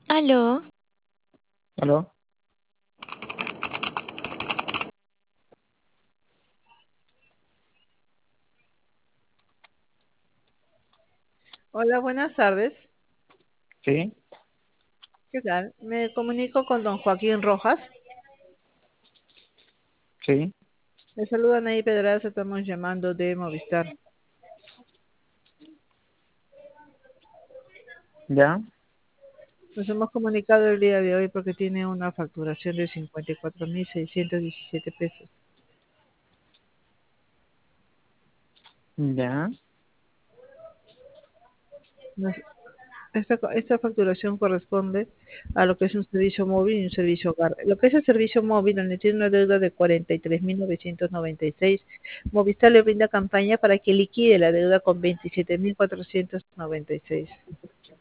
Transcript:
Aló, ¿Aló? Hola, buenas tardes. Sí, ¿Qué tal? Me comunico con don Joaquín Rojas. sí, Le saluda Ney Pedraza, estamos llamando de Movistar. ya, Nos hemos comunicado el día de hoy porque tiene una facturación de 54.617 pesos. ya, Nos- esta facturación corresponde a lo que es un servicio móvil y un servicio hogar. Lo que es el servicio móvil, donde tiene una deuda de 43.996, Movistar le brinda campaña para que liquide la deuda con 27.496.